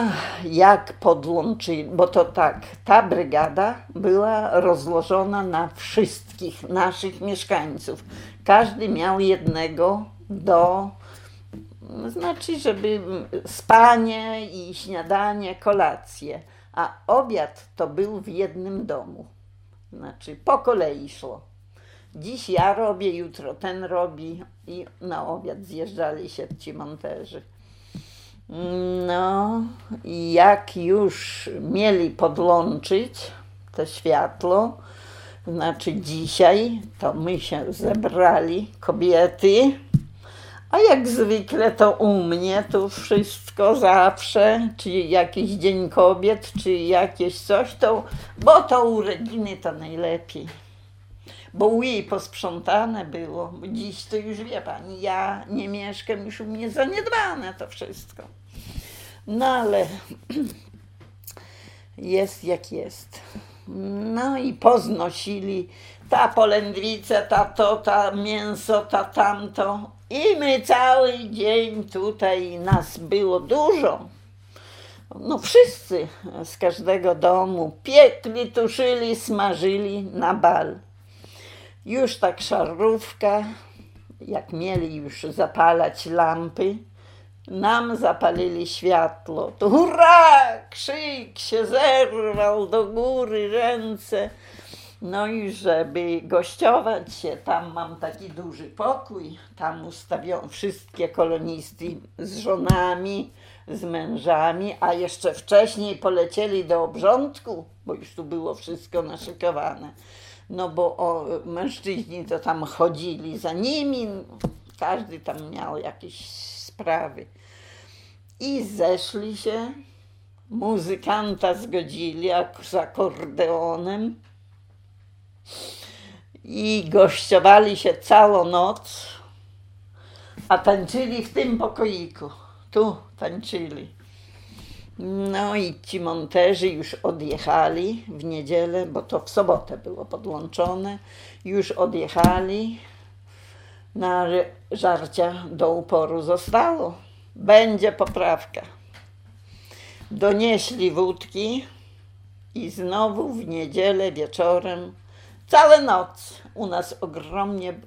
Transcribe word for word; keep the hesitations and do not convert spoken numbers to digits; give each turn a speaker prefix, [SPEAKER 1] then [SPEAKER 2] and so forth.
[SPEAKER 1] Jak podłączyli, bo to tak, ta brygada była rozłożona na wszystkich naszych mieszkańców. Każdy miał jednego do, znaczy, żeby spanie i śniadanie, kolację, a obiad to był w jednym domu. Znaczy, po kolei szło. Dziś ja robię, jutro ten robi i na obiad zjeżdżali się ci monterzy. No i jak już mieli podłączyć to światło, znaczy dzisiaj, to my się zebrali, kobiety, a jak zwykle to u mnie to wszystko zawsze, czy jakiś Dzień Kobiet, czy jakieś coś, to, bo to urodziny to najlepiej. Bo u jej posprzątane było. Dziś to już wie pani, ja nie mieszkam, już u mnie zaniedbane to wszystko. No ale jest jak jest. No i poznosili ta polędwica, ta to, ta mięso, ta tamto. I my cały dzień tutaj, nas było dużo. No wszyscy z każdego domu piekli, tuszyli, smażyli na bal. Już tak szarówka, jak mieli już zapalać lampy, nam zapalili światło. To hurra! Krzyk się zerwał do góry, ręce. No i żeby gościować się, tam mam taki duży pokój, tam ustawiono wszystkie kolonisty z żonami, z mężami, a jeszcze wcześniej polecieli do obrządku, bo już tu było wszystko naszykowane. No bo o, mężczyźni to tam chodzili za nimi, każdy tam miał jakieś sprawy. I zeszli się, muzykanta zgodzili z akordeonem i gościowali się całą noc, a tańczyli w tym pokoiku. Tu tańczyli. No i ci monterzy już odjechali w niedzielę, bo to w sobotę było podłączone. Już odjechali. Na żarcia do uporu zostało. Będzie poprawka. Donieśli wódki i znowu w niedzielę wieczorem, całą noc u nas ogromnie